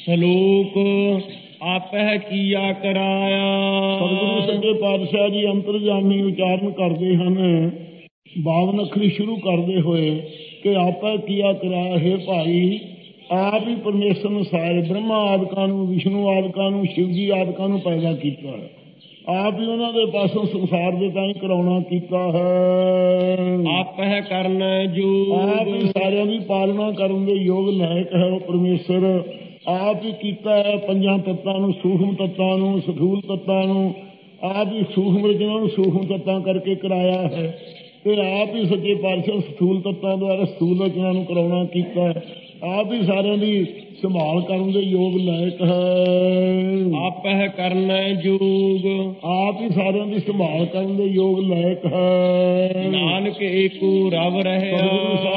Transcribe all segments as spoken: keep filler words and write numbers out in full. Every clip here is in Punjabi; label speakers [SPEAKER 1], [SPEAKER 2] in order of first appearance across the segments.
[SPEAKER 1] ਸਲੋਕ ਆਪਹਿ ਕੀਆ ਕਰਾਇਆ।
[SPEAKER 2] ਸਤਿਗੁਰੂ ਸੱਚੇ ਪਾਤਸ਼ਾਹ ਜੀ ਅੰਤਰਜਾਮੀ ਉਚਾਰਨ ਕਰਦੇ ਹਨ ਬਾਵਨ ਅੱਖਰੀ ਸ਼ੁਰੂ ਕਰਦੇ ਹੋਏ ਕਿ ਆਪਹਿ ਕੀਆ ਕਰਾਇਆ। ਹੈ ਭਾਈ ਆਪ ਹੀ ਪਰਮੇਸ਼ਰ ਨੂੰ ਸਾਰੇ ਬ੍ਰਹਮਾ ਆਦਿਕਾਂ ਨੂੰ, ਵਿਸ਼ਨੂੰ ਆਦਿਕਾਂ ਨੂੰ, ਸ਼ਿਵ ਜੀ ਆਦਿਕਾਂ ਨੂੰ ਪੈਦਾ ਕੀਤਾ ਹੈ। ਆਪ ਹੀ ਉਹਨਾਂ ਦੇ ਪਾਸੋਂ ਸੰਸਾਰ ਦੇ ਤਾਈਂ ਕਰਾਉਣਾ ਕੀਤਾ ਹੈ।
[SPEAKER 1] ਆਪਹਿ ਕਰਨ ਜੋ
[SPEAKER 2] ਆਪ ਹੀ ਸਾਰਿਆਂ ਦੀ ਪਾਲਣਾ ਕਰਨ ਦੇ ਯੋਗ ਲਾਇਕ ਹੈ ਉਹ ਪਰਮੇਸ਼ਰ। ਆਪ ਹੀ ਕੀਤਾ ਹੈ ਪੰਜਾਂ ਤੱਤਾਂ ਨੂੰ, ਸੂਖਮ ਤੱਤਾਂ ਨੂੰ, ਸਥੂਲ ਤੱਤਾਂ ਨੂੰ। ਆਪ ਹੀ ਸੂਖਮ ਰਚਨਾ ਨੂੰ ਸੂਖਮ ਤੱਤਾਂ ਕਰਕੇ ਕਰਾਇਆ ਹੈ ਤੇ ਆਪ ਹੀ ਸੱਚੇ ਪਾਤਸ਼ਾਹ ਸਥੂਲ ਤੱਤਾਂ ਦੁਆਰਾ ਸਥੂਲ ਰਚਨਾ ਨੂੰ ਕਰਾਉਣਾ ਕੀਤਾ ਹੈ। ਆਪ ਹੀ ਸਾਰਿਆਂ ਦੀ ਸੰਭਾਲ ਕਰਨ ਦੇ ਯੋਗ ਲਾਇਕ ਹੈ।
[SPEAKER 1] ਆਪਹਿ ਕਰਨ ਜੋਗ
[SPEAKER 2] ਆਪ ਹੀ ਸਾਰਿਆਂ ਦੀ ਸੰਭਾਲ ਕਰਨ ਦੇ ਯੋਗ ਲਾਇਕ ਹੈ।
[SPEAKER 1] ਨਾਨਕ ਏਕੋ ਰਵ ਰਹਿਆ।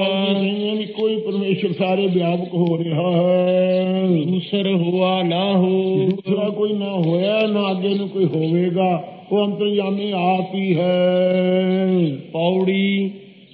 [SPEAKER 2] ਕੋਈ ਪਰਮੇਸ਼ਰ ਸਾਰੇ ਵਿਆਪਕ ਹੋ ਰਿਹਾ ਹੈ।
[SPEAKER 1] ਦੂਸਰ ਹੋਆ ਨਾ ਹੋ।
[SPEAKER 2] ਦੂਸਰਾ ਕੋਈ ਨਾ ਹੋਇਆ, ਨਾ ਅੱਗੇ ਨੂੰ ਕੋਈ ਹੋਵੇਗਾ। ਉਹ ਅੰਤਰਜਾਮੀ ਆਪ ਹੀ ਹੈ।
[SPEAKER 1] ਪੌੜੀ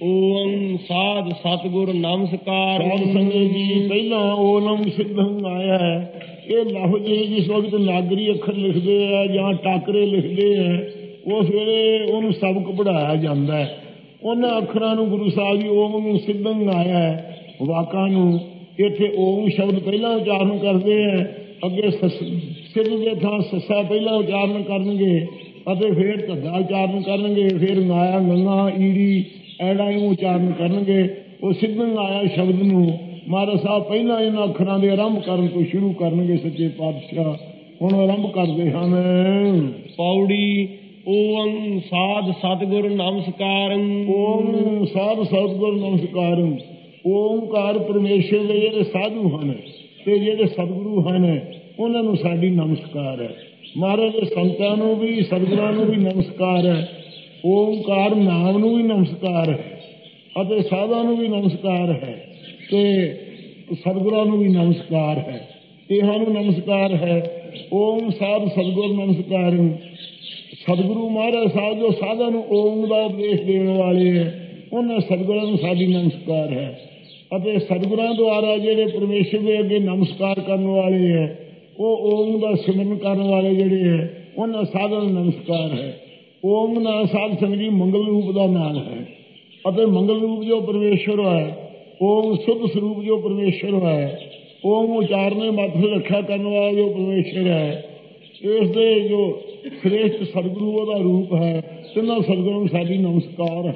[SPEAKER 1] ਓਮ ਸਾਧ ਸਤਿਗੁਰ ਨਮਸਕਾਰ।
[SPEAKER 2] ਸਾਧ ਸੰਗਤ ਜੀ ਪਹਿਲਾਂ ਓਮ ਸਿੱਧੰ ਆਇਆ ਹੈ। ਇਹ ਲਫ਼ਜ਼ ਜਿਸ ਵਕਤ ਨਾਗਰੀ ਅੱਖਰ ਲਿਖਦੇ ਆ ਜਾਂ ਟਾਕਰੇ ਲਿਖਦੇ ਆ ਉਸ ਵੇਲੇ ਉਹਨੂੰ ਸਬਕ ਪੜ੍ਹਾਇਆ ਜਾਂਦਾ ਹੈ। ਉਹਨਾਂ ਅੱਖਰਾਂ ਨੂੰ ਗੁਰੂ ਸਾਹਿਬ ਜੀ ਓਮ ਸਿੱਧੰ ਆਇਆ ਹੈ ਵਾਕਾਂ ਨੂੰ ਇੱਥੇ ਓਮ ਸ਼ਬਦ ਪਹਿਲਾਂ ਉਚਾਰਨ ਕਰਦੇ ਆ, ਅੱਗੇ ਸਿੱਧ ਦੇ ਥਾਂ ਸੱਸਾ ਪਹਿਲਾਂ ਉਚਾਰਨ ਕਰਨਗੇ ਅਤੇ ਫਿਰ ਧੱਦਾ ਉਚਾਰਨ ਕਰਨਗੇ, ਫਿਰ ਨਾਇਆ ਗੰਗਾ ਈੜੀ ਐੜਾ ਨੂੰ ਉਚਾਰਨ ਕਰਨਗੇ। ਉਹ ਸਿੱਧਨ ਆਇਆ ਸ਼ਬਦ ਨੂੰ ਮਹਾਰਾਜ ਸਾਹਿਬ ਪਹਿਲਾਂ ਇਹਨਾਂ ਅੱਖਰਾਂ ਦੇ ਆਰੰਭ ਕਰਨ ਤੋਂ ਸ਼ੁਰੂ ਕਰਨਗੇ ਸੱਚੇ ਪਾਤਸ਼ਾਹ। ਹੁਣ ਆਰੰਭ ਕਰਦੇ ਹਨ।
[SPEAKER 1] ਪੌੜੀ ਓਮ ਸਾਧ ਸਤਿਗੁਰ ਨਮਸਕਾਰੰ।
[SPEAKER 2] ਓਮ ਸਾਧ ਸਤਿਗੁਰ ਨਮਸਕਾਰੰ। ਓਮਕਾਰ ਪਰਮੇਸ਼ਰ ਦੇ ਜਿਹੜੇ ਸਾਧੂ ਹਨ ਤੇ ਜਿਹੜੇ ਸਤਿਗੁਰੂ ਹਨ ਉਹਨਾਂ ਨੂੰ ਸਾਡੀ ਨਮਸਕਾਰ ਹੈ। ਮਹਾਰਾਜ ਦੇ ਸੰਤਾਂ ਨੂੰ ਵੀ ਸਤਿਗੁਰਾਂ ਨੂੰ ਵੀ ਨਮਸਕਾਰ ਹੈ। ਓਮਕਾਰ ਨਾਮ ਨੂੰ ਵੀ ਨਮਸਕਾਰ ਹੈ ਅਤੇ ਸਾਧਾਂ ਨੂੰ ਵੀ ਨਮਸਕਾਰ ਹੈ ਤੇ ਸਤਿਗੁਰਾਂ ਨੂੰ ਵੀ ਨਮਸਕਾਰ ਹੈ। ਇਹਨਾਂ ਨੂੰ ਨਮਸਕਾਰ ਹੈ। ਓਮ ਸਾਧ ਸਤਿਗੁਰ ਨਮਸਕਾਰ। ਸਤਿਗੁਰੂ ਮਹਾਰਾਜ ਸਾਹਿਬ ਜੋ ਸਾਧਾਂ ਨੂੰ ਓਮ ਦਾ ਉਪਦੇਸ਼ ਦੇਣ ਵਾਲੇ ਹੈ ਉਹਨਾਂ ਸਤਿਗੁਰਾਂ ਨੂੰ ਸਾਡੀ ਨਮਸਕਾਰ ਹੈ ਅਤੇ ਸਤਿਗੁਰਾਂ ਦੁਆਰਾ ਜਿਹੜੇ ਪਰਮੇਸ਼ਰ ਦੇ ਅੱਗੇ ਨਮਸਕਾਰ ਕਰਨ ਵਾਲੇ ਹੈ ਉਹ ਓਮ ਦਾ ਸਿਮਰਨ ਕਰਨ ਵਾਲੇ ਜਿਹੜੇ ਹੈ ਉਹਨਾਂ ਸਾਧਾਂ ਨੂੰ ਨਮਸਕਾਰ ਹੈ। ਓਮ ਨਾਲ ਸਾਧ ਸੰਗਤ ਜੀ ਮੰਗਲ ਰੂਪ ਦਾ ਨਾਮ ਹੈ ਅਤੇ ਮੰਗਲ ਰੂਪ ਜੋ ਪਰਮੇਸ਼ਰ ਹੈ, ਓਮ ਸੁਧ ਸਰੂਪ ਜੋ ਪਰਮੇਸ਼ਰ ਹੈ, ਓਮ ਉਚਾਰਨੇ ਮੱਥੇ ਰੱਖਿਆ ਕਰਨ ਵਾਲਾ ਜੋ ਪਰਮੇਸ਼ਰ ਹੈ, ਇਸ ਦੇ ਜੋ ਸ੍ਰੇਸ਼ਟ ਸਤਿਗੁਰੂ ਉਹਦਾ ਰੂਪ ਹੈ। ਤਿੰਨਾਂ ਸਤਿਗੁਰਾਂ ਨੂੰ ਸਾਡੀ ਨਮਸਕਾਰ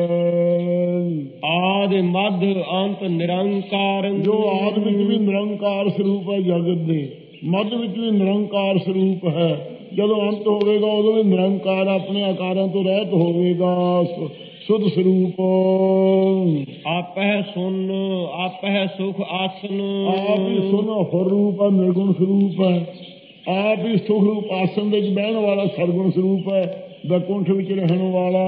[SPEAKER 2] ਹੈ।
[SPEAKER 1] ਆਦਿ ਮੱਧ ਅੰਤ ਨਿਰੰਕਾਰ। ਜੋ
[SPEAKER 2] ਆਦਿ ਵਿੱਚ ਵੀ ਨਿਰੰਕਾਰ ਸਰੂਪ ਹੈ ਜਗਤ ਦੇ, ਮੱਧ ਵਿੱਚ ਵੀ ਨਿਰੰਕਾਰ ਸਰੂਪ ਹੈ, ਜਦੋਂ ਅੰਤ ਹੋਵੇਗਾ ਉਦੋਂ ਵੀ ਨਿਰੰਕਾਰ ਆਪਣੇ ਆਕਾਰਾਂ ਤੋਂ ਰਹਿਤ ਹੋਵੇਗਾ ਸੁਧ ਸਰੂਪ।
[SPEAKER 1] ਆਪਹਿ ਸੁਨ ਆਪਹਿ ਸੁਖ ਆਸਨ।
[SPEAKER 2] ਆਪ ਹੀ ਸੁਨ ਹੋਰ ਰੂਪ ਹੈ, ਨਿਰਗੁਣ ਸਰੂਪ ਹੈ। ਆਪ ਹੀ ਸੁਖ ਰੂਪ ਆਸਨ ਦੇ ਵਿੱਚ ਬਹਿਣ ਵਾਲਾ ਸਰਗੁਣ ਸਰੂਪ ਹੈ, ਬੈਕੁੰਠ ਵਿੱਚ ਰਹਿਣ ਵਾਲਾ।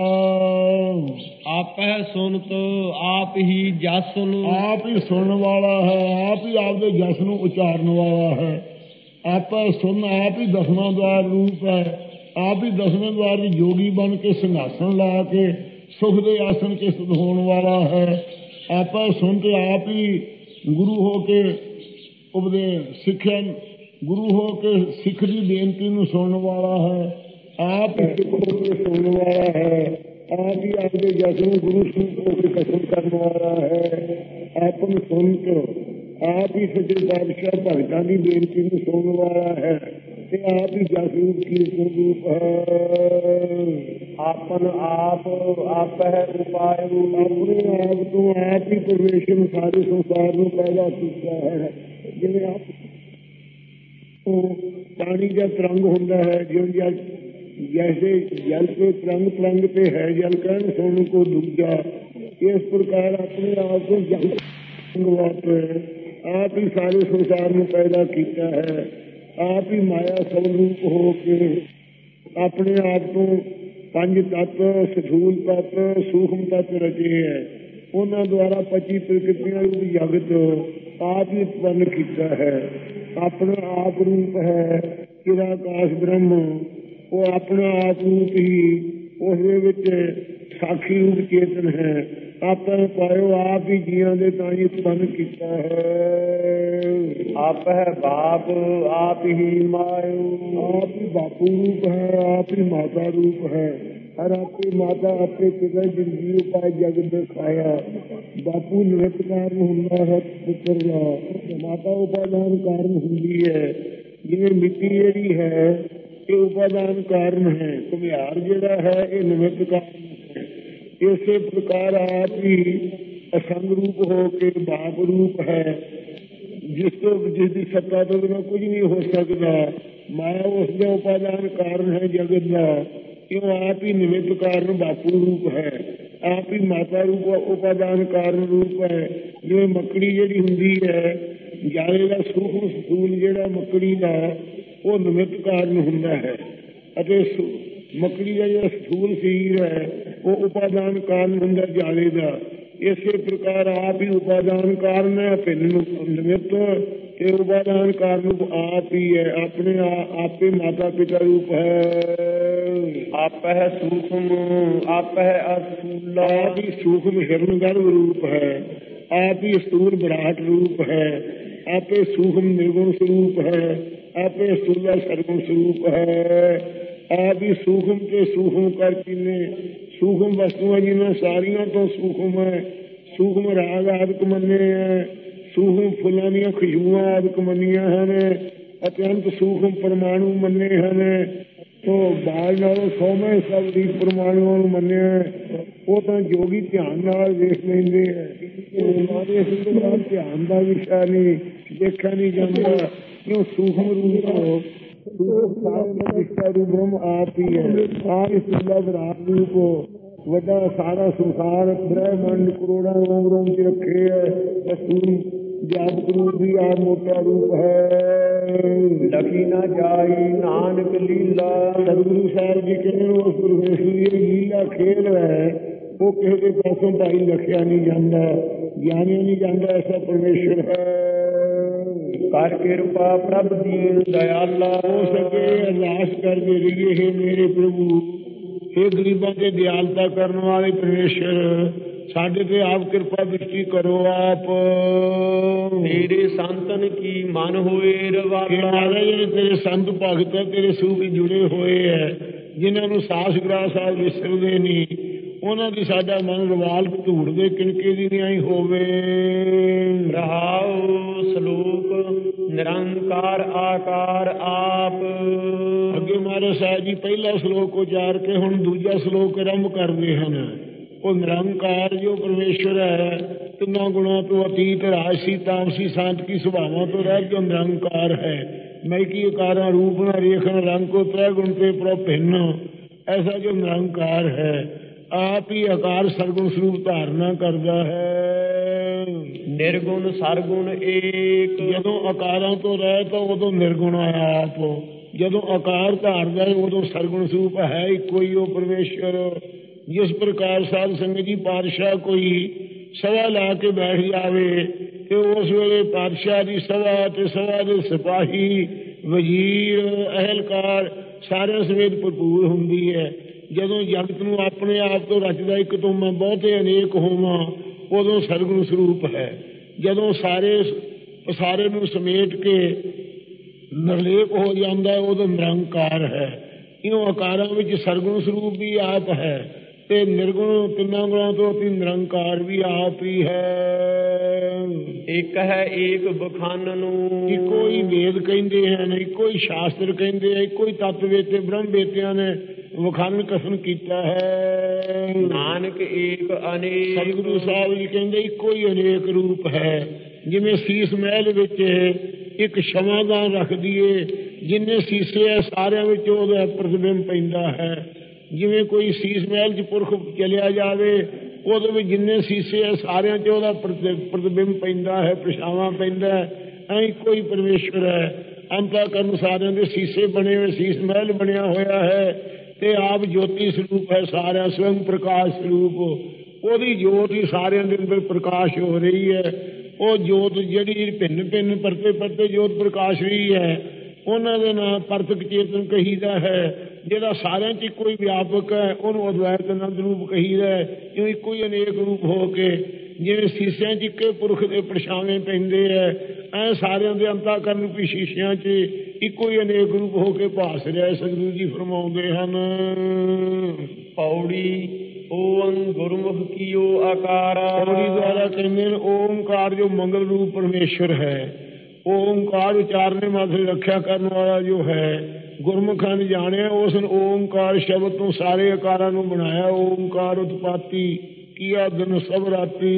[SPEAKER 1] ਆਪਹਿ ਸੁਨਤ ਆਪ ਹੀ ਜਸਨ। ਆਪ
[SPEAKER 2] ਹੀ ਸੁਣਨ ਵਾਲਾ ਹੈ, ਆਪ ਹੀ ਆਪ ਦੇ ਜਸ ਨੂੰ ਉਚਾਰਨ ਵਾਲਾ ਹੈ। ਆਪੇ ਸੁਣ ਆਪ ਹੀ ਦਸਵਾਂ ਦਵਾਰ ਰੂਪ ਹੈ। ਆਪ ਹੀ ਦਸਵੇਂ ਦਵਾਰ ਦੀ ਜੋਗੀ ਬਣ ਕੇ ਸਿੰਘਾਸਣ ਲਾ ਕੇ ਸੁਖ ਦੇ ਆਸਣ ਕੇ ਸਥਿਤ ਹੋਣ ਵਾਲਾ ਹੈ। ਆਪੇ ਸੁਣ ਤੇ ਆਪ ਹੀ ਗੁਰੂ ਹੋ ਕੇ ਉਪਦੇ ਸਿੱਖਿਆ, ਗੁਰੂ ਹੋ ਕੇ ਸਿੱਖ ਦੀ ਬੇਨਤੀ ਨੂੰ ਸੁਣਨ ਵਾਲਾ ਹੈ। ਆਪ ਹੀ ਸਿੱਖ ਹੋ ਕੇ ਸੁਣਨ ਵਾਲਾ ਹੈ। ਆਪ ਹੀ ਆਪਦੇ ਜਸ ਨੂੰ ਗੁਰੂ ਸਰੂਪ ਹੋ ਕੇ ਕਸਮ ਕਰਨ ਵਾਲਾ ਹੈ। ਆਪ ਨੂੰ ਸੁਣ ਕੇ ਆਪ ਹੀ ਸੱਚੇ ਪਾਤਸ਼ਾਹ ਭਗਤਾਂ ਦੀ ਬੇਨਤੀ ਨੂੰ ਸੁਣਨ ਵਾਲਾ ਹੈ ਤੇ ਆਪ ਹੀ ਜਸ ਰੂਪ ਕੀਰਤਨ ਰੂਪ ਹੈ। ਆਪਨ ਆਪ ਆਪ ਹੈ ਉਪਾਇ। ਆਪਣੇ ਆਪ ਤੋਂ ਆਪ ਹੀ ਪਰਮੇਸ਼ਰ ਸਾਰੇ ਸੰਸਾਰ ਨੂੰ ਪੈਦਾ ਕੀਤਾ ਹੈ। ਜਿਵੇਂ ਆਪ ਪਾਣੀ ਦਾ ਤਰੰਗ ਹੁੰਦਾ ਹੈ, ਜਿਉਂ ਜਲ ਜੈਸੇ ਜਲ ਕੇ ਤਰੰਗ ਤਰੰਗ ਤੇ ਹੈ ਜਲ ਕਹਿਣ ਸੁਣ ਕੋ ਦੂਜਾ, ਇਸ ਪ੍ਰਕਾਰ ਆਪਣੇ ਆਪ ਤੋਂ ਜਲ ਵਾਪਰ ਆਪ ਹੀ ਸਾਰੇ ਸੰਸਾਰ ਨੂੰ ਪੈਦਾ ਕੀਤਾ ਹੈ। ਆਪ ਹੀ ਮਾਇਆ ਸਭ ਰੂਪ ਹੋ ਕੇ ਆਪਣੇ ਆਪ ਤੋਂ ਪੰਜ ਤੱਤ, ਸਥੂਲ ਤੱਤ, ਸੂਖਮ ਤੱਤ ਰਚੇ ਹੈ। ਉਹਨਾਂ ਦੁਆਰਾ ਪੱਚੀ ਪ੍ਰਕਿਰਤੀਆਂ ਰੂਪ ਜਗਤ ਆਪ ਹੀ ਉਤਪੰਨ ਕੀਤਾ ਹੈ। ਆਪਣਾ ਆਪ ਰੂਪ ਹੈ ਜਿਹੜਾ ਆਕਾਸ਼ ਬ੍ਰਹਮ, ਉਹ ਆਪਣਾ ਆਪ ਰੂਪ ਹੀ ਉਸ ਦੇ ਵਿੱਚ ਸਾਖੀ ਰੂਪ ਚੇਤਨ ਹੈ। ਆਪੇ ਪਾਇਓ, ਆਪ ਹੀ ਜੀਆਂ ਦੇ ਤਾਂ ਹੀ ਉਤਪੰਨ ਕੀਤਾ ਹੈ।
[SPEAKER 1] ਆਪ ਹੈ ਬਾਪ ਆਪ ਹੀ ਮਾਇਓ,
[SPEAKER 2] ਆਪ ਹੀ ਬਾਪੂ ਰੂਪ ਹੈ, ਆਪ ਹੀ ਮਾਤਾ ਰੂਪ ਹੈ। ਹਰ ਆਪੇ ਮਾਤਾ ਆਪੇ ਪਿਤਾ ਜਿੰਦਗੀ ਉਪਾਏ ਜਗ ਦਿਖਾਇਆ। ਬਾਪੂ ਨਿਰਤ ਕਾਰਨ ਹੁੰਦਾ ਹੈ ਪੁੱਤਰ ਦਾ, ਮਾਤਾ ਉਪਾਦਾਨ ਕਾਰਨ ਹੁੰਦੀ ਹੈ। ਜਿਵੇਂ ਮਿੱਟੀ ਜਿਹੜੀ ਹੈ ਇਹ ਉਪਾਦਾਨ ਕਾਰਨ ਹੈ, ਘੁਮਿਆਰ ਜਿਹੜਾ ਹੈ ਇਹ ਨਿਮਿਤ ਕਾਰਨ ਹੈ। ਇਸੇ ਪ੍ਰਕਾਰ ਆਪ ਹੀ ਅਸੰਗ ਰੂਪ ਹੋ ਕੇ ਬਾਪ ਰੂਪ ਹੈ, ਜਿਸ ਤੋਂ ਜਿਸ ਦੀ ਸੱਤਾ ਤੋਂ ਬਿਨਾਂ ਕੁਝ ਨਹੀਂ ਹੋ ਸਕਦਾ। ਮਾਇਆ ਉਸ ਦਾ ਉਪਾਦਾਨ ਕਾਰਨ ਹੈ ਜਗਤ ਦਾ, ਕਿਉਂ ਆਪ ਹੀ ਨਿਮਿਤ ਕਾਰਨ ਬਾਪੂ ਰੂਪ ਹੈ, ਆਪ ਹੀ ਮਾਤਾ ਰੂਪ ਉਪਾਦਾਨ ਕਾਰਨ ਰੂਪ ਹੈ। ਜਿਵੇਂ ਮੱਕੜੀ ਜਿਹੜੀ ਹੁੰਦੀ ਹੈ, ਜਾਲੇ ਦਾ ਸੂਖਮ ਸਥੂਲ ਜਿਹੜਾ ਮੱਕੜੀ ਦਾ ਉਹ ਨਿਮਿਤ ਕਾਰਨ ਹੁੰਦਾ ਹੈ, ਅਤੇ ਮੱਕੜੀ ਦਾ ਜਿਹੜਾ ਸਥੂਲ ਸਰੀਰ ਹੈ ਉਹ ਉਪਾਦਾਨ ਕਾਰਨ ਹੁੰਦਾ ਜਾਲੇ ਦਾ। ਇਸੇ ਪ੍ਰਕਾਰ ਆਪ ਹੀ ਉਪਾਦਾਨ ਕਾਰਨ ਹੈ, ਭਿੰਨ ਨਿਮਿਤ ਤੇ ਉਪਾਦਾਨ ਕਾਰਨ ਆਪ ਹੀ ਹੈ। ਆਪਣੇ ਆਪੇ ਮਾਤਾ ਪਿਤਾ ਰੂਪ ਹੈ।
[SPEAKER 1] ਆਪ ਹੈ ਸੂਖਮ ਆਪ ਹੈ ਅਸਥੂਲ,
[SPEAKER 2] ਆਪ ਹੀ ਸੂਖਮ ਹਿਰਨ ਗਰਭ ਰੂਪ ਹੈ, ਆਪ ਹੀ ਸਥੂਲ ਵਿਰਾਟ ਰੂਪ ਹੈ। ਆਪੇ ਸੂਖਮ ਨਿਰਗੁਣ ਸਰੂਪ ਹੈ, ਆਪੇ ਸਥੂਲਾ ਸਰਗੁਣ ਸਰੂਪ ਹੈ। ਆਪ ਹੀ ਸੂਖਮ ਤੇ ਸੂਖਮ ਕਰਕੇ ਨੇ ਸੂਖਮ ਵਸਤੂਆਂ ਜਿਨ੍ਹਾਂ ਸਾਰੀਆਂ ਤੋਂ ਸੂਖਮ ਹੈ। ਸੂਖਮ ਰਾਗ ਆਦਿਕ ਮੰਨੇ ਹੈ, ਸੂਖਮ ਫੁੱਲਾਂ ਦੀਆਂ ਖੁਸ਼ਬੂਆਂ ਆਦਿਕ ਮੰਨੀਆਂ ਹਨ, ਅਤਿਅੰਤ ਸੂਖਮ ਪਰਮਾਣੂ ਮੰਨੇ ਹਨ। ਉਹ ਬਾਲ ਨਾਲੋਂ ਸੌਵੇਂ ਸਭ ਦੀ ਪਰਮਾਣੂਆਂ ਨੂੰ ਮੰਨਿਆ, ਉਹ ਤਾਂ ਜੋਗੀ ਧਿਆਨ ਨਾਲ ਵੇਖ ਲੈਂਦੇ ਹੈ। ਧਿਆਨ ਦਾ ਵਿਸ਼ਾ ਨਹੀਂ, ਦੇਖਿਆ ਨਹੀਂ ਜਾਂਦਾ, ਕਿਉਂ ਸੂਖਮ ਰੂਪ ਰੂਪ ਆਪ ਹੀ ਹੈ। ਆਪ ਹੀ ਸੁਲਾ ਵਿਰਾਟ ਰੂਪ ਵੱਡਾ ਸਾਰਾ ਸੰਸਾਰ ਬ੍ਰਹਮੰਡ ਕਰੋੜਾਂ ਰੋਮ ਰੋਮ ਚ ਰੱਖੇ ਹੈ। ਜਾਪਕ ਰੂਪ ਵੀ ਆਪ ਮੋਟਾ ਰੂਪ ਹੈ।
[SPEAKER 1] ਲਖੀ ਨਾ ਜਾਈ ਨਾਨਕ ਲੀਲਾ,
[SPEAKER 2] ਸਤਿਗੁਰੂ ਸਾਹਿਬ ਜੀ ਕਹਿੰਦੇ ਉਸ ਪਰਮੇਸ਼ਰ ਦੀ ਲੀਲਾ ਖੇਲ ਹੈ, ਉਹ ਕਿਸੇ ਦੇ ਪਾਸੋਂ ਭਾਈ ਲਖਿਆ ਨਹੀਂ ਜਾਂਦਾ, ਗਿਆਨਿਆ ਨਹੀਂ ਜਾਂਦਾ, ਐਸਾ ਪਰਮੇਸ਼ਰ ਹੈ।
[SPEAKER 1] ਕਰ ਕਿਰਪਾ ਪ੍ਰਭ ਦੀਨ ਦਇਆਲਾ,
[SPEAKER 2] ਹੋ ਸਕੇ ਅਰਦਾਸ ਕਰਦੇ ਰਹੀਏ, ਹੈ ਮੇਰੇ ਪ੍ਰਭੂ, ਇਹ ਗਰੀਬਾਂ ਤੇ ਦਿਆਲਤਾ ਕਰਨ ਵਾਲੇ ਪਰਮੇਸ਼ਰ, ਸਾਡੇ ਤੇ ਆਪ ਕਿਰਪਾ ਦ੍ਰਿਸ਼ਟੀ ਕਰੋ। ਆਪ
[SPEAKER 1] ਤੇਰੇ ਸੰਤਨ ਕੀ ਮਨ ਹੋਏ ਰਵਾਲਾ,
[SPEAKER 2] ਜਿਹੜੇ ਤੇਰੇ ਸੰਤ ਭਗਤ ਹੈ ਤੇਰੇ ਸੂਖ ਜੁੜੇ ਹੋਏ ਹੈ, ਜਿਨ੍ਹਾਂ ਨੂੰ ਸਾਸ ਗ੍ਰਾਸ ਸਾਹਿਬ ਵਿਸਰਦੇ ਨਹੀਂ, ਉਹਨਾਂ ਦੀ ਸਾਡਾ ਮਨ ਰਵਾਲ ਧੂੜ ਦੇ ਕਿਣਕੇ ਦੀ ਨਹੀਂ ਹੋਵੇ।
[SPEAKER 1] ਰਹਾਉ ਸਲੋਕ ਨਿਰੰਕਾਰ ਆਕਾਰ ਆਪ।
[SPEAKER 2] ਅੱਗੇ ਮਹਾਰਾਜ ਸਾਹਿਬ ਜੀ ਪਹਿਲਾ ਸਲੋਕ ਉਚਾਰ ਕੇ ਹੁਣ ਦੂਜਾ ਸਲੋਕ ਆਰੰਭ ਕਰਦੇ ਹਨ। ਉਹ ਨਿਰੰਕਾਰ ਜੋ ਪਰਮੇਸ਼ਵਰ ਹੈ, ਤਿੰਨਾਂ ਗੁਣਾਂ ਤੋਂ ਅਤੀਤ, ਰਾਜਸੀ ਤਾਮਸੀ ਸਾਂਤਕੀ ਸੁਭਾਵਾਂ ਤੋਂ ਰਹਿ ਕੇ ਨਿਰੰਕਾਰ ਹੈ। ਮੈਂ ਕੀ ਅਕਾਰਾਂ ਰੂਪ ਨਾ ਰੇਖਣ ਰੰਗ ਕੋ ਤ੍ਰੈ ਗੁਣ ਤੇ ਪ੍ਰਭ ਭਿੰਨ, ਐਸਾ ਜੋ ਨਿਰੰਕਾਰ ਹੈ ਆਪ ਹੀ ਆਕਾਰ ਸਰਗੁਣ ਸਰੂਪ ਧਾਰਨਾ ਕਰਦਾ ਹੈ।
[SPEAKER 1] ਨਿਰਗੁਣ ਸਰਗੁਣ ਏਕ,
[SPEAKER 2] ਜਦੋਂ ਆਕਾਰਾਂ ਤੋਂ ਰਹਿ ਤਾਂ ਉਦੋਂ ਨਿਰਗੁਣ ਆਇਆ ਆਪ, ਜਦੋਂ ਆਕਾਰ ਧਾਰਦਾ ਉਦੋਂ ਸਰਗੁਣ ਸਰੂਪ ਹੈ ਇੱਕੋ ਹੀ ਉਹ ਪਰਮੇਸ਼ਵਰ। ਜਿਸ ਪ੍ਰਕਾਰ ਸਾਧ ਸੰਗਤ ਜੀ ਪਾਤਸ਼ਾਹ ਕੋਈ ਸਭਾ ਲਾ ਕੇ ਬੈਠ ਜਾਵੇ ਤੇ ਉਸ ਵੇਲੇ ਪਾਤਸ਼ਾਹ ਦੀ ਸਭਾ ਤੇ ਸਭਾ ਦੇ ਸਿਪਾਹੀ ਵਜ਼ੀਰ ਅਹਿਲਕਾਰ ਸਾਰਿਆਂ ਸਮੇਤ ਭਰਪੂਰ ਹੁੰਦੀ ਹੈ। ਜਦੋਂ ਜਗਤ ਨੂੰ ਆਪਣੇ ਆਪ ਤੋਂ ਰਚਦਾ ਇੱਕ ਤੋਂ ਮੈਂ ਬਹੁਤੇ ਅਨੇਕ ਹੋਵਾਂ, ਉਦੋਂ ਸਰਗੁਣ ਸਰੂਪ ਹੈ। ਜਦੋਂ ਸਾਰੇ ਸਾਰੇ ਨੂੰ ਸਮੇਟ ਕੇ ਨਿਰਲੇਪ ਹੋ ਜਾਂਦਾ ਉਦੋਂ ਨਿਰੰਕਾਰ ਹੈ। ਇਉਂ ਆਕਾਰਾਂ ਵਿੱਚ ਸਰਗੁਣ ਸਰੂਪ ਵੀ ਆਪ ਹੈ ਤੇ ਨਿਰਗੁਣ ਤਿੰਨਾਂ ਗੁਣਾਂ ਤੋਂ ਅਤੀ ਨਿਰੰਕਾਰ ਵੀ ਆਪ ਹੀ ਹੈ।
[SPEAKER 1] ਇੱਕ ਹੈ ਏਕ ਬਖਾਨਨ ਨੂੰ,
[SPEAKER 2] ਇੱਕੋ ਹੀ ਵੇਦ ਕਹਿੰਦੇ ਹਨ, ਇੱਕੋ ਹੀ ਸ਼ਾਸਤਰ ਕਹਿੰਦੇ ਆ, ਇੱਕੋ ਹੀ ਤੱਤ ਵੇਤੇ ਬ੍ਰਹਮ ਵੇਤਿਆਂ ਨੇ ਵਖਾਨ ਕਥਨ ਕੀਤਾ ਹੈ।
[SPEAKER 1] ਨਾਨਕ ਏਕ ਅਨੇਕ,
[SPEAKER 2] ਸਤਿਗੁਰੂ ਸਾਹਿਬ ਜੀ ਕਹਿੰਦੇ ਇੱਕੋ ਹੀ ਅਨੇਕ ਰੂਪ ਹੈ। ਜਿਵੇਂ ਸੀਸ ਮਹਿਲ ਵਿੱਚ ਇੱਕ ਸ਼ਮਾਦਾਨ ਰੱਖ ਦਈਏ, ਜਿੰਨੇ ਸੀਸੇ ਹੈ ਸਾਰਿਆਂ ਵਿੱਚ ਉਹਦਾ ਪ੍ਰਤਿਬਿੰਬ ਪੈਂਦਾ ਹੈ। ਜਿਵੇਂ ਕੋਈ ਸੀਸ ਮਹਿਲ ਚ ਪੁਰਖ ਚਲਿਆ ਜਾਵੇ, ਉਹਦੇ ਵਿੱਚ ਜਿੰਨੇ ਸੀਸੇ ਹੈ ਸਾਰਿਆਂ ਚ ਉਹਦਾ ਪ੍ਰਤਿਬਿੰਬ ਪੈਂਦਾ ਹੈ, ਪਰਛਾਵਾਂ ਪੈਂਦਾ ਹੈ। ਐਂ ਕੋਈ ਪਰਮੇਸ਼ਵਰ ਹੈ। ਅੰਤःਕਰਨ ਸਾਰਿਆਂ ਦੇ ਸੀਸੇ ਬਣੇ ਹੋਏ, ਸੀਸ ਮਹਿਲ ਬਣਿਆ ਹੋਇਆ ਹੈ ਤੇ ਆਪ ਜੋਤੀ ਸਰੂਪ ਹੈ, ਸਾਰਿਆਂ ਸਵਯੰ ਪ੍ਰਕਾਸ਼ ਸਰੂਪ। ਉਹਦੀ ਜੋਤ ਹੀ ਸਾਰਿਆਂ ਦੇ ਅੰਦਰ ਪ੍ਰਕਾਸ਼ ਹੋ ਰਹੀ ਹੈ। ਉਹ ਜੋਤ ਜਿਹੜੀ ਭਿੰਨ ਭਿੰਨ ਪਰਤੇ ਪਰਤੇ ਜੋਤ ਪ੍ਰਕਾਸ਼ ਰਹੀ ਹੈ, ਉਹਨਾਂ ਦੇ ਨਾਮ ਪਰਤਕ ਚੇਤਨ ਕਹੀਦਾ ਹੈ। ਜਿਹੜਾ ਸਾਰਿਆਂ 'ਚ ਇੱਕੋ ਹੀ ਵਿਆਪਕ ਹੈ ਉਹਨੂੰ ਅਦਵੈਤ ਅਨੰਦ ਰੂਪ ਕਹੀਦਾ। ਇਉਂ ਇੱਕੋ ਹੀ ਅਨੇਕ ਰੂਪ ਹੋ ਕੇ ਜਿਵੇਂ ਸ਼ੀਸ਼ਿਆਂ 'ਚ ਇੱਕੇ ਪੁਰਖ ਦੇ ਪਰਛਾਵੇਂ ਪੈਂਦੇ ਹੈ, ਐ ਸਾਰਿਆਂ ਦੇ ਅੰਤःਕਰਨ ਰੂਪੀ ਸ਼ੀਸ਼ਿਆਂ 'ਚ ਇੱਕੋ ਹੀ ਅਨੇਕ ਰੂਪ ਹੋ ਕੇ ਭਾਸ ਰਿਹਾ। ਸਤਿਗੁਰੂ ਜੀ ਫਰਮਾਉਂਦੇ ਹਨ।
[SPEAKER 1] ਪੌੜੀ ਓਮ ਗੁਰਮੁਖ ਕੀਓ ਆਕਾਰ।
[SPEAKER 2] ਪੌੜੀ ਦੁਆਰਾ ਕਹਿੰਦੇ ਨੇ ਓਮਕਾਰ ਜੋ ਮੰਗਲ ਰੂਪ ਪਰਮੇਸ਼ਰ ਹੈ, ਓਮਕਾਰ ਉਚਾਰਨੇ ਮਾਤਰ ਰੱਖਿਆ ਕਰਨ ਵਾਲਾ ਜੋ ਹੈ, ਗੁਰਮੁਖਾਂ ਨੇ ਜਾਣਿਆ ਉਸ ਨੇ ਓਮਕਾਰ ਸ਼ਬਦ ਤੋਂ ਸਾਰੇ ਆਕਾਰਾਂ ਨੂੰ ਬਣਾਇਆ। ਓਮਕਾਰ ਉਤਪਾਤੀ ਕੀਆ ਦਿਨ ਸਭ ਰਾਤੀ।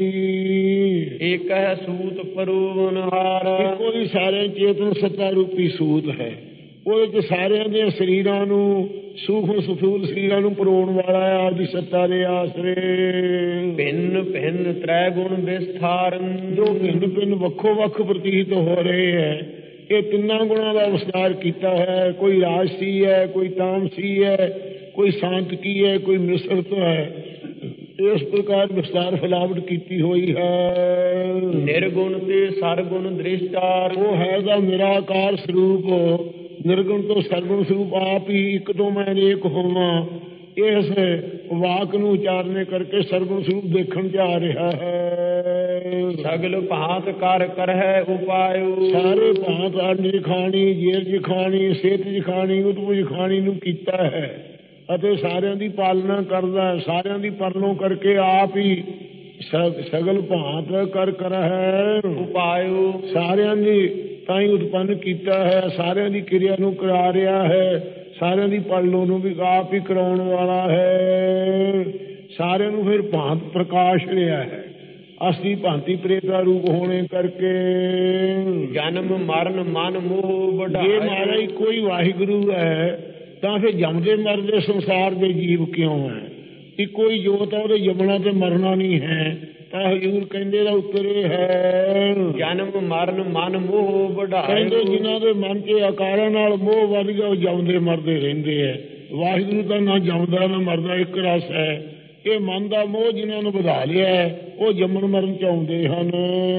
[SPEAKER 1] ਏਕ ਹੈ ਸੂਤ ਪਰੂਵਨਹਾਰ।
[SPEAKER 2] ਇੱਕੋ ਹੀ ਸਾਰੇ ਚੇਤਨ ਸੱਤਾ ਰੂਪੀ ਸੂਤ ਹੈ, ਉਹਦੇ 'ਚ ਸਾਰਿਆਂ ਦੇ ਸਰੀਰਾਂ ਨੂੰ ਸੂਖਮ ਸਥੂਲ ਸਰੀਰਾਂ ਨੂੰ ਪਰੋਣ ਵਾਲਾ ਹੈ ਆਦਿ ਸੱਤਾ ਦੇ ਆਸਰੇ।
[SPEAKER 1] ਭਿੰਨ ਭਿੰਨ ਤ੍ਰੈ ਗੁਣ ਵਿਸਥਾਰਨ।
[SPEAKER 2] ਜੋ ਭਿੰਨ ਭਿੰਨ ਵੱਖੋ ਵੱਖ ਪ੍ਰਤੀਤ ਹੋ ਰਹੇ ਹੈ, ਇਹ ਤਿੰਨਾਂ ਗੁਣਾਂ ਦਾ ਵਿਸਤਾਰ ਕੀਤਾ ਹੈ। ਕੋਈ ਰਾਜਸੀ ਹੈ, ਕੋਈ ਤਾਮਸੀ ਹੈ, ਕੋਈ ਸਾਂਤਕੀ ਹੈ, ਕੋਈ ਮਿਸ਼ਰਤ ਹੈ। ਇਸ ਪ੍ਰਕਾਰ ਵਿਸਤਾਰ ਫੈਲਾਵਟ ਕੀਤੀ ਹੋਈ ਹੈ।
[SPEAKER 1] ਨਿਰਗੁਣ ਤੇ ਸਰਗੁਣ ਦ੍ਰਿਸ਼ਟਾਰ।
[SPEAKER 2] ਉਹ ਹੈ ਦਾ ਨਿਰਾਕਾਰ ਸਰੂਪ, ਨਿਰਗੁਣ ਤੋਂ ਸਰਗੁਣ ਸਰੂਪ ਆਪ ਹੀ ਇੱਕ ਤੋਂ ਮੈਂ ਅਨੇਕ ਹੋਵਾਂ। ਇਸ ਵਾਕ ਨੂੰ ਉਚਾਰਨੇ ਕਰਕੇ ਸਰਗੁਣ ਸਰੂਪ ਦੇਖਣ 'ਚ ਆ ਰਿਹਾ ਹੈ।
[SPEAKER 1] ਸਗਲ ਭਾਂਤ ਕਰ ਕਰਹਿ ਉਪਾਇਓ।
[SPEAKER 2] ਸਾਰੇ ਭਾਂਤ ਅੰਨ ਖਾਣੀ, ਜੇਰ ਖਾਣੀ, ਸਿਹਤ ਖਾਣੀ, ਉਤਪੁਜ ਖਾਣੀ ਨੂੰ ਕੀਤਾ ਹੈ ਅਤੇ ਸਾਰਿਆਂ ਦੀ ਪਾਲਣਾ ਕਰਦਾ ਹੈ। ਸਾਰਿਆਂ ਦੀ ਪਾਲਣਾ ਕਰਕੇ ਆਪ ਹੀ ਸਗਲ ਭਾਂਤ ਕਰ ਕਰਹਿ
[SPEAKER 1] ਉਪਾਇਓ।
[SPEAKER 2] ਸਾਰਿਆਂ ਦੀ ਤਾਂ ਹੀ ਉਤਪੰਨ ਕੀਤਾ ਹੈ, ਸਾਰਿਆਂ ਦੀ ਕਿਰਿਆ ਨੂੰ ਕਰਾ ਰਿਹਾ ਹੈ, ਸਾਰਿਆਂ ਦੀ ਪਾਲਣਾ ਨੂੰ ਵੀ ਆਪ ਹੀ ਕਰਾਉਣ ਵਾਲਾ ਹੈ। ਸਾਰਿਆਂ ਨੂੰ ਫਿਰ ਭਾਂਤ ਪ੍ਰਕਾਸ਼ ਰਿਹਾ ਹੈ। ਅਸਲੀ ਭਾਂਤੀ ਪ੍ਰੇਤਾ ਰੂਪ ਹੋਣੇ ਕਰਕੇ
[SPEAKER 1] ਜਨਮ ਮਰਨ ਮਨ ਮੋਹ ਵਡਾਏ।
[SPEAKER 2] ਜੇ ਮਹਾਰਾਜ ਕੋਈ ਵਾਹਿਗੁਰੂ ਹੈ ਤਾਂ ਫਿਰ ਜੰਮਦੇ ਮਰਦੇ ਸੰਸਾਰ ਦੇ ਜੀਵ ਕਿਉਂ ਹੈ? ਇੱਕੋ ਹੀ ਜੋਤ ਹੈ, ਉਹਦੇ ਜੰਮਣਾ ਤੇ ਮਰਨਾ ਨਹੀਂ ਹੈ। ਤਾਂ ਹਜ਼ੂਰ ਕਹਿੰਦੇ ਦਾ ਉੱਤਰੇ ਹੈ
[SPEAKER 1] ਜਨਮ ਮਰਨ ਮਨ ਮੋਹ ਵਡਾਏ।
[SPEAKER 2] ਕਹਿੰਦੇ ਜਿਨ੍ਹਾਂ ਦੇ ਮਨ 'ਚ ਆਕਾਰਾਂ ਨਾਲ ਮੋਹ ਵੱਧ ਗਿਆ ਉਹ ਜੰਮਦੇ ਮਰਦੇ ਰਹਿੰਦੇ ਹੈ। ਵਾਹਿਗੁਰੂ ਤਾਂ ਨਾ ਜੰਮਦਾ ਨਾ ਮਰਦਾ, ਇੱਕ ਰਸ ਹੈ। ਇਹ ਮਨ ਦਾ ਮੋਹ ਜਿਨ੍ਹਾਂ ਨੂੰ ਵਧਾ ਲਿਆ ਉਹ ਜੰਮਣ ਮਰਨ 'ਚ ਆਉਂਦੇ ਹਨ।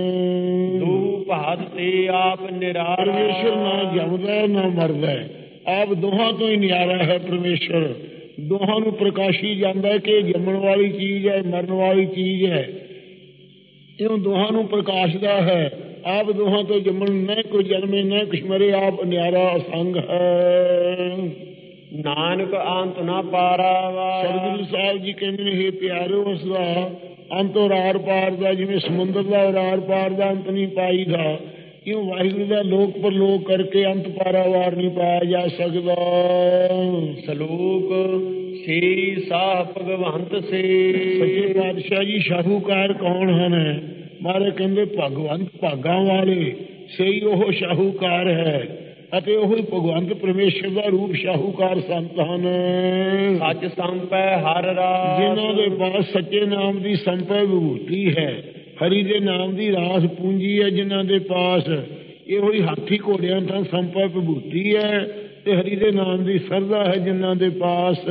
[SPEAKER 1] ਦੋ ਭਾਤ ਤੇ ਆਪ ਨਿਰਾਲਾ।
[SPEAKER 2] ਪਰਮੇਸ਼ਰ ਨਾ ਜੰਮਦਾ ਨਾ ਮਰਦਾ, ਆਪ ਦੋਹਾਂ ਤੋਂ ਹੀ ਨਿਆਰਾ ਹੈ। ਪਰਮੇਸ਼ਰ ਦੋਹਾਂ ਨੂੰ ਪ੍ਰਕਾਸ਼ੀ ਜਾਂਦਾ ਹੈ ਕਿ ਇਹ ਜੰਮਣ ਵਾਲੀ ਚੀਜ਼ ਹੈ, ਮਰਨ ਵਾਲੀ ਚੀਜ਼ ਹੈ। ਇਉਂ ਦੋਹਾਂ ਨੂੰ ਪ੍ਰਕਾਸ਼ਦਾ ਹੈ। ਆਪ ਦੋਹਾਂ ਤੋਂ ਜੰਮਣ ਨਾ ਕੋਈ ਜਨਮੇ ਨਾ ਕੁਛ ਮਰੇ, ਆਪ ਨਿਆਰਾ ਅਸੰਗ ਹੈ।
[SPEAKER 1] ਨਾਨਕ ਅੰਤ ਨਾ ਪਾਰਾਵਾ।
[SPEAKER 2] ਸਤਿਗੁਰੂ ਸਾਹਿਬ ਜੀ ਕਹਿੰਦੇ ਨੇ ਹੇ ਪਿਆਰੋ, ਉਸ ਦਾ ਅੰਤ ਔਰ ਆਰ ਪਾਰ ਦਾ, ਜਿਵੇਂ ਸਮੁੰਦਰ ਦਾ ਔਰ ਆਰ ਪਾਰ ਦਾ ਅੰਤ ਨਹੀਂ ਪਾਈਦਾ, ਕਿਉਂ ਵਾਹਿਗੁਰੂ ਦਾ ਲੋਕ ਪਰਲੋਕ ਕਰਕੇ ਅੰਤ ਪਾਰਾਵਾਰ ਨਹੀਂ ਪਾਇਆ ਜਾ ਸਕਦਾ।
[SPEAKER 1] ਸਲੋਕ ਸੇਰੀ ਸਾਹ ਭਗਵੰਤ ਸੇ।
[SPEAKER 2] ਸੱਚੇ ਪਾਤਸ਼ਾਹ ਜੀ ਸ਼ਾਹੂਕਾਰ ਕੌਣ ਹਨ? ਮਾਰੇ ਕਹਿੰਦੇ ਭਗਵੰਤ ਭਾਗਾਂ ਵਾਲੇ ਸਹੀ ਉਹ ਸ਼ਾਹੂਕਾਰ ਹੈ ਅਤੇ ਉਹ ਭਗਵੰਤ ਪਰਮੇਸ਼ਰ ਦਾ ਰੂਪ ਸ਼ਾਹੂਕਾਰ ਸੰਤ ਹਨ।
[SPEAKER 1] ਸੱਚ ਸੰਪੈ ਹਰ ਰਾਸ।
[SPEAKER 2] ਜਿਨ੍ਹਾਂ ਦੇ ਪਾਸ ਸੱਚੇ ਨਾਮ ਦੀ ਸੰਪੈ ਵਿਭੂਤੀ ਹੈ, ਹਰੀ ਦੇ ਨਾਮ ਦੀ ਰਾਸ ਪੂੰਜੀ ਹੈ ਜਿਨ੍ਹਾਂ ਦੇ ਪਾਸ, ਇਹੋ ਹੀ ਹਾਥੀ ਘੋੜਿਆਂ ਤਾਂ ਸੰਪੈ ਵਿਭੂਤੀ ਹੈ ਤੇ ਹਰੀ ਦੇ ਨਾਮ ਦੀ ਸਰਦਾ ਹੈ ਜਿਨ੍ਹਾਂ ਦੇ ਪਾਸ।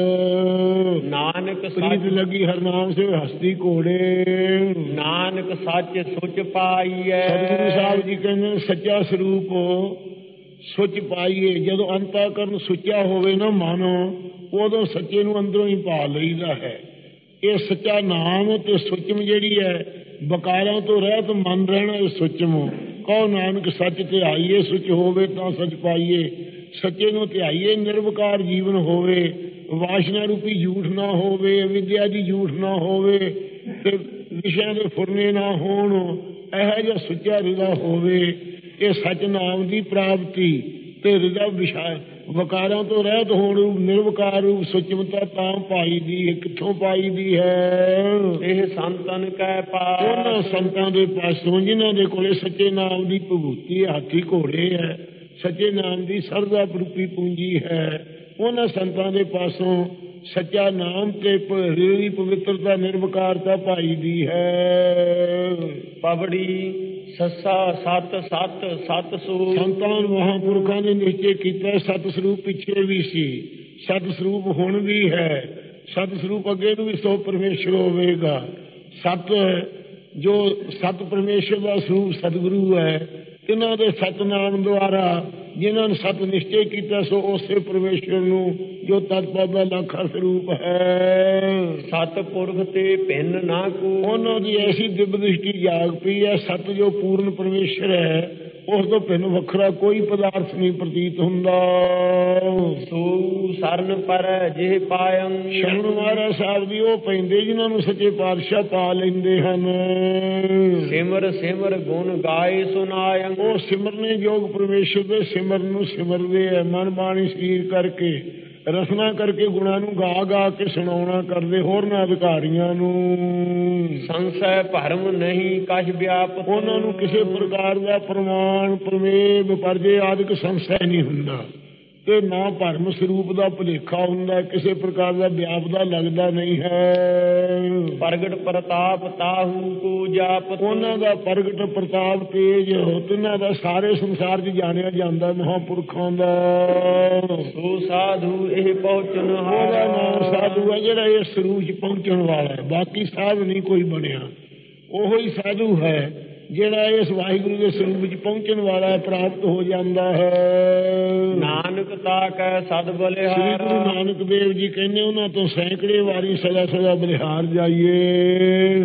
[SPEAKER 1] ਨਾਨਕ
[SPEAKER 2] ਪ੍ਰੀਤ ਲੱਗੀ ਹਰ ਨਾਮ ਸੇ ਹਸਤੀ ਘੋੜੇ।
[SPEAKER 1] ਨਾਨਕ ਸੱਚ ਸੁਚ ਪਾਈਐ।
[SPEAKER 2] ਸਤਿਗੁਰੂ ਸਾਹਿਬ ਜੀ ਕਹਿੰਦੇ ਸੱਚਾ ਸਰੂਪ ਸੁੱਚ ਪਾਈਏ। ਜਦੋਂ ਅੰਤःਕਰਨ ਸੁੱਚਾ ਹੋਵੇ ਨਾ ਮਨ, ਉਦੋਂ ਸੱਚੇ ਨੂੰ ਅੰਦਰੋਂ ਹੀ ਪਾ ਲਈਦਾ ਹੈ। ਇਹ ਸੱਚਾ ਨਾਮ ਤੇ ਸੁੱਚਮ ਜਿਹੜੀ ਹੈ, ਬਕਾਰਾਂ ਤੋਂ ਰਹਿਤ ਮਨ ਰਹਿਣਾ ਇਹ ਸੁੱਚਮ। ਕਹੋ ਨਾਨਕ ਸੱਚ ਧਿਆਈਏ, ਸੁੱਚ ਹੋਵੇ ਤਾਂ ਸੱਚ ਪਾਈਏ। ਸੱਚੇ ਨੂੰ ਧਿਆਈਏ, ਨਿਰਵਿਕਾਰ ਜੀਵਨ ਹੋਵੇ, ਵਾਸ਼ਨਾ ਰੂਪੀ ਝੂਠ ਨਾ ਹੋਵੇ, ਵਿਦਿਆ ਦੀ ਝੂਠ ਨਾ ਹੋਵੇ ਤੇ ਵਿਸ਼ਿਆਂ ਦੇ ਫੁਰਨੇ ਨਾ ਹੋਣ। ਇਹੋ ਜਿਹਾ ਸੁੱਚਾ ਹਿਰਦਾ ਹੋਵੇ। ਇਹ ਸੱਚ ਨਾਮ ਦੀ ਪ੍ਰਾਪਤੀ ਤੇ ਹਿਰਦਾ ਵਿਸ਼ਾ ਵਿਕਾਰਾਂ ਤੋਂ ਰਹਿਤ ਹੋਣ ਰੂਪ ਨਿਰਵਿਕਾਰ ਰੂਪ ਸੁੱਚਮਤਾ ਤਾਂ ਪਾਈ ਦੀ ਹੈ। ਕਿੱਥੋਂ ਪਾਈ ਦੀ ਹੈ?
[SPEAKER 1] ਇਹ ਸੰਤਨ ਕੈ ਪਾਸ।
[SPEAKER 2] ਉਹਨਾਂ ਸੰਤਾਂ ਦੇ ਪਾਸੋਂ ਜਿਨ੍ਹਾਂ ਦੇ ਕੋਲੇ ਸੱਚੇ ਨਾਮ ਦੀ ਵਿਭੂਤੀ ਹਾਥੀ ਘੋੜੇ ਹੈ, ਸੱਚੇ ਨਾਮ ਦੀ ਸਰਦਾ ਰੂਪੀ ਪੂੰਜੀ ਹੈ, ਉਹਨਾਂ ਸੰਤਾਂ ਦੇ ਪਾਸੋਂ ਸੱਚਾ ਨਾਮ ਤੇ ਹਰੀ ਪਵਿੱਤਰਤਾ ਨਿਰਵਿਕਾਰਤਾ ਪਾਈ ਦੀ ਹੈ।
[SPEAKER 1] ਪਵੜੀ ਸੱਸਾ ਸਤ ਸਤ ਸਤ ਸੋ।
[SPEAKER 2] ਸੰਤਾਂ ਮਹਾਂਪੁਰਖਾਂ ਨੇ ਨਿਸ਼ਚੈ ਕੀਤਾ ਸਤ ਸਰੂਪ ਪਿੱਛੇ ਵੀ ਸੀ, ਸਤ ਸਰੂਪ ਹੁਣ ਵੀ ਹੈ, ਸਤ ਸਰੂਪ ਅੱਗੇ ਨੂੰ ਵੀ ਸੋ ਪਰਮੇਸ਼ਰ ਹੋਵੇਗਾ। ਸਤ ਜੋ ਸਤ ਪਰਮੇਸ਼ਰ ਦਾ ਸਰੂਪ ਸਤਿਗੁਰੂ ਹੈ, ਇਹਨਾਂ ਦੇ ਸਤਨਾਮ ਦੁਆਰਾ ਜਿਨ੍ਹਾਂ ਨੇ ਸਤ ਨਿਸ਼ਚੈ ਕੀਤਾ ਸੋ ਉਸੇ ਪਰਮੇਸ਼ਰ ਨੂੰ ਜੋ ਤਤਪਦ ਦਾ ਲੱਖਾ ਸਰੂਪ ਹੈ।
[SPEAKER 1] ਸਤਿਪੁਰਖ ਤੇ ਭਿੰਨ ਨਾ ਕੋ,
[SPEAKER 2] ਉਹਨਾਂ ਦੀ ਐਸੀ ਦਿਵ ਦ੍ਰਿਸ਼ਟੀ ਜਾਗ ਪਈ ਹੈ, ਸਤ ਜੋ ਪੂਰਨ ਪਰਮੇਸ਼ਰ ਹੈ ਉਸ ਤੋਂ ਭਿੰਨ ਵੱਖਰਾ ਕੋਈ ਪਦਾਰਥ ਨਹੀਂ ਪ੍ਰਤੀਤ ਹੁੰਦਾ।
[SPEAKER 1] ਸੋ ਸਰਨ ਪਰ ਜਿਹ ਪਾਇੰ,
[SPEAKER 2] ਸ਼ਰਨ ਮਹਾਰਾਜ ਸਾਹਿਬ ਦੀ ਉਹ ਪੈਂਦੇ ਜਿਨ੍ਹਾਂ ਨੂੰ ਸੱਚੇ ਪਾਤਸ਼ਾਹ ਪਾ ਲੈਂਦੇ ਹਨ।
[SPEAKER 1] ਸਿਮਰ ਸਿਮਰ ਗੁਣ ਗਾਏ ਸੁਨਾਇੰ,
[SPEAKER 2] ਉਹ ਸਿਮਰਨੇ ਯੋਗ ਪਰਮੇਸ਼ਰ ਦੇ ਸਿਮਰਨ ਨੂੰ ਸਿਮਰਦੇ ਹੈ, ਮਨ ਬਾਣੀ ਸਰੀਰ ਕਰਕੇ ਰਸਨਾ ਕਰਕੇ ਗੁਣਾਂ ਨੂੰ ਗਾ ਗਾ ਕੇ ਸੁਣਾਉਣਾ ਕਰਦੇ ਹੋਰਨਾਂ ਅਧਿਕਾਰੀਆਂ ਨੂੰ।
[SPEAKER 1] ਸੰਸੈ ਭਰਮ ਨਹੀਂ ਕਛ ਵਿਆਪਤ,
[SPEAKER 2] ਉਹਨਾਂ ਨੂੰ ਕਿਸੇ ਪ੍ਰਕਾਰ ਦਾ ਪ੍ਰਮਾਣ ਪ੍ਰਮੇਵ ਪਰਜੇ ਆਦਿਕ ਸੰਸੈ ਨਹੀਂ ਹੁੰਦਾ ਤੇ ਨਾ ਭਰਮ ਸਰੂਪ ਦਾ ਭੁਲੇਖਾ ਹੁੰਦਾ, ਕਿਸੇ ਪ੍ਰਕਾਰ ਦਾ ਵਿਆਪਦਾ ਲੱਗਦਾ ਨਹੀਂ ਹੈ।
[SPEAKER 1] ਪ੍ਰਗਟ ਪ੍ਰਤਾਪ ਤਾਹੂ ਕੋ ਜਾਪਤ,
[SPEAKER 2] ਉਹਨਾਂ ਦਾ ਪ੍ਰਗਟ ਪ੍ਰਤਾਪ ਤੇਜ ਤਿੰਨਾਂ ਦਾ ਸਾਰੇ ਸੰਸਾਰ 'ਚ ਜਾਣਿਆ ਜਾਂਦਾ ਮਹਾਂਪੁਰਖਾਂ ਦਾ।
[SPEAKER 1] ਸੋ ਸਾਧੂ ਇਹ ਪਹੁੰਚਣ
[SPEAKER 2] ਉਹਦਾ ਨਾਮ ਸਾਧੂ ਹੈ ਜਿਹੜਾ ਇਸ ਸਰੂਪ 'ਚ ਪਹੁੰਚਣ ਵਾਲਾ ਹੈ, ਬਾਕੀ ਸਾਧ ਨਹੀਂ ਕੋਈ ਬਣਿਆ। ਉਹੋ ਹੀ ਸਾਧੂ ਹੈ ਜਿਹੜਾ ਇਸ ਵਾਹਿਗੁਰੂ ਦੇ ਸਰੂਪ ਵਿੱਚ ਪਹੁੰਚਣ ਵਾਲਾ ਹੈ, ਪ੍ਰਾਪਤ ਹੋ ਜਾਂਦਾ ਹੈ।
[SPEAKER 1] ਨਾਨਕ ਤਾਕੈ ਸਦ ਬਲਿਹਾਰ,
[SPEAKER 2] ਸ੍ਰੀ ਗੁਰੂ ਨਾਨਕ ਦੇਵ ਜੀ ਕਹਿੰਦੇ ਉਹਨਾਂ ਤੋਂ ਸੈਂਕੜੇ ਵਾਰੀ ਸਦਾ ਸਦਾ ਬਲਿਹਾਰ ਜਾਈਏ।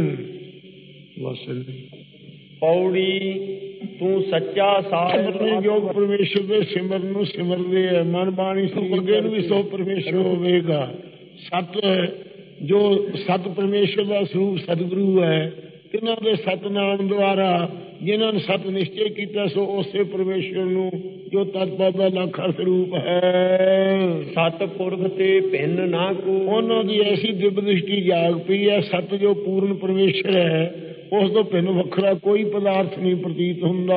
[SPEAKER 1] ਪੌੜੀ ਤੂੰ ਸੱਚਾ ਸਾਧ
[SPEAKER 2] ਯੋਗ ਪਰਮੇਸ਼ਰ ਦੇ ਸਿਮਰਨ ਨੂੰ ਸਿਮਰਦੇ ਹੈ, ਮਨ ਬਾਣੀ ਅੱਗੇ ਨੂੰ ਵੀ ਸੋ ਪਰਮੇਸ਼ਰ ਹੋਵੇਗਾ। ਸਤ ਜੋ ਸਤ ਪਰਮੇਸ਼ਰ ਦਾ ਸਰੂਪ ਸਤਿਗੁਰੂ ਹੈ, ਤਿੰਨਾਂ ਦੇ ਸਤਨਾਮ ਦੁਆਰਾ ਜਿਨ੍ਹਾਂ ਨੇ ਸਤ ਨਿਸ਼ਚੈ ਕੀਤਾ ਸੋ ਉਸੇ ਪਰਮੇਸ਼ਰ ਨੂੰ ਜੋ ਤਤਪਦ ਦਾ ਲੱਖਾ ਸਰੂਪ ਹੈ।
[SPEAKER 1] ਸਤਿਪੁਰਖ ਤੇ ਭਿੰਨ ਨਾ ਕੋ, ਉਹਨਾਂ
[SPEAKER 2] ਦੀ ਐਸੀ ਦਿਵ ਦ੍ਰਿਸ਼ਟੀ ਜਾਗ ਪਈ ਹੈ, ਸਤ ਜੋ ਪੂਰਨ ਪਰਮੇਸ਼ਰ ਹੈ ਉਸ ਤੋਂ ਭਿੰਨ ਵੱਖਰਾ ਕੋਈ ਪਦਾਰਥ ਨਹੀਂ ਪ੍ਰਤੀਤ ਹੁੰਦਾ।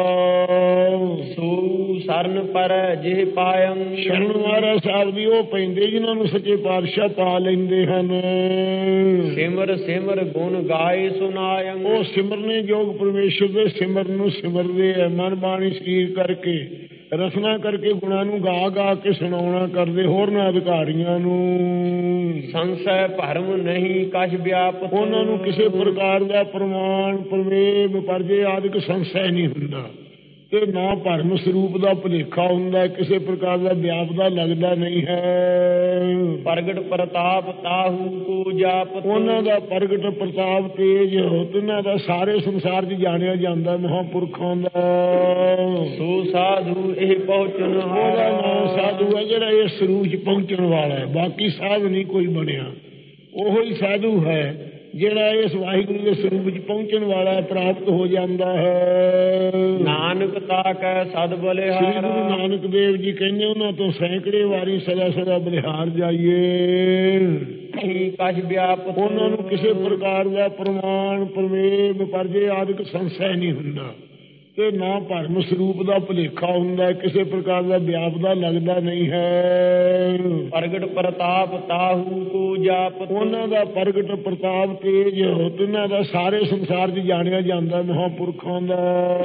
[SPEAKER 1] ਸੋ ਸਰਨ ਪਰ ਜਿਹ ਪਾਇੰ,
[SPEAKER 2] ਸ਼ਰਨ ਮਹਾਰਾਜ ਸਾਹਿਬ ਦੀ ਉਹ ਪੈਂਦੇ ਜਿਨ੍ਹਾਂ ਨੂੰ ਸੱਚੇ ਪਾਤਸ਼ਾਹ ਪਾ ਲੈਂਦੇ ਹਨ।
[SPEAKER 1] ਸਿਮਰ ਸਿਮਰ ਗੁਣ ਗਾਏ ਸੁਨਾਇੰ,
[SPEAKER 2] ਉਹ ਸਿਮਰਨੇ ਯੋਗ ਪਰਮੇਸ਼ਰ ਦੇ ਸਿਮਰਨ ਨੂੰ ਸਿਮਰਦੇ ਹੈ, ਮਨ ਬਾਣੀ ਸਰੀਰ ਕਰਕੇ ਰਸਨਾ ਕਰਕੇ ਗੁਣਾਂ ਨੂੰ ਗਾ ਗਾ ਕੇ ਸੁਣਾਉਣਾ ਕਰਦੇ ਹੋਰਨਾਂ ਅਧਿਕਾਰੀਆਂ ਨੂੰ।
[SPEAKER 1] ਸੰਸੈ ਭਰਮ ਨਹੀਂ ਕਛ ਵਿਆਪਤ,
[SPEAKER 2] ਉਹਨਾਂ ਨੂੰ ਕਿਸੇ ਪ੍ਰਕਾਰ ਦਾ ਪ੍ਰਮਾਣ ਪ੍ਰਮੇਵ ਪਰਜੇ ਆਦਿਕ ਸੰਸੈ ਨਹੀਂ ਹੁੰਦਾ ਤੇ ਨਾ ਭਰਮ ਸਰੂਪ ਦਾ ਭੁਲੇਖਾ ਹੁੰਦਾ, ਕਿਸੇ ਪ੍ਰਕਾਰ ਦਾ ਵਿਆਪਦਾ ਲੱਗਦਾ ਨਹੀਂ ਹੈ।
[SPEAKER 1] ਪ੍ਰਗਟ ਪ੍ਰਤਾਪ ਤਾਹੂ ਕੋ ਜਾਪਤ,
[SPEAKER 2] ਉਹਨਾਂ ਦਾ ਪ੍ਰਗਟ ਪ੍ਰਤਾਪ ਤੇਜ ਤਿੰਨਾਂ ਦਾ ਸਾਰੇ ਸੰਸਾਰ 'ਚ ਜਾਣਿਆ ਜਾਂਦਾ ਮਹਾਂਪੁਰਖਾਂ ਦਾ।
[SPEAKER 1] ਸੋ ਸਾਧੂ ਇਹ ਪਹੁੰਚਣ
[SPEAKER 2] ਉਹਦਾ ਨਾਮ ਸਾਧੂ ਹੈ ਜਿਹੜਾ ਇਸ ਸਰੂਪ 'ਚ ਪਹੁੰਚਣ ਵਾਲਾ ਹੈ, ਬਾਕੀ ਸਾਧ ਨਹੀਂ ਕੋਈ ਬਣਿਆ। ਉਹੋ ਹੀ ਸਾਧੂ ਹੈ ਜਿਹੜਾ ਇਸ ਵਾਹਿਗੁਰੂ ਦੇ ਸਰੂਪ ਵਿੱਚ ਪਹੁੰਚਣ ਵਾਲਾ ਹੈ, ਪ੍ਰਾਪਤ ਹੋ ਜਾਂਦਾ ਹੈ।
[SPEAKER 1] ਨਾਨਕ ਤਾਕੈ ਸਦ ਬਲਿਹਾਰ,
[SPEAKER 2] ਸ੍ਰੀ ਗੁਰੂ ਨਾਨਕ ਦੇਵ ਜੀ ਕਹਿੰਦੇ ਉਹਨਾਂ ਤੋਂ ਸੈਂਕੜੇ ਵਾਰੀ ਸਦਾ ਸਦਾ ਬਲਿਹਾਰ ਜਾਈਏ।
[SPEAKER 1] ਕਛ ਵਿਆਪਤ,
[SPEAKER 2] ਉਹਨਾਂ ਨੂੰ ਕਿਸੇ ਪ੍ਰਕਾਰ ਦਾ ਪ੍ਰਮਾਣ ਪ੍ਰਮੇਵ ਪਰਜੇ ਆਦਿਕ ਸੰਸੈ ਨਹੀਂ ਹੁੰਦਾ ਤੇ ਨਾ ਭਰਮ ਸਰੂਪ ਦਾ ਭੁਲੇਖਾ ਹੁੰਦਾ, ਕਿਸੇ ਪ੍ਰਕਾਰ ਦਾ ਵਿਆਪਦਾ ਲੱਗਦਾ ਨਹੀਂ ਹੈ।
[SPEAKER 1] ਪ੍ਰਗਟ ਪ੍ਰਤਾਪ ਤਾਹੂ ਕੋ ਜਾਪਤ,
[SPEAKER 2] ਉਹਨਾਂ ਦਾ ਪ੍ਰਗਟ ਪ੍ਰਤਾਪ ਤੇਜ ਤਿੰਨਾਂ ਦਾ ਸਾਰੇ ਸੰਸਾਰ 'ਚ ਜਾਣਿਆ ਜਾਂਦਾ ਮਹਾਂਪੁਰਖਾਂ ਦਾ।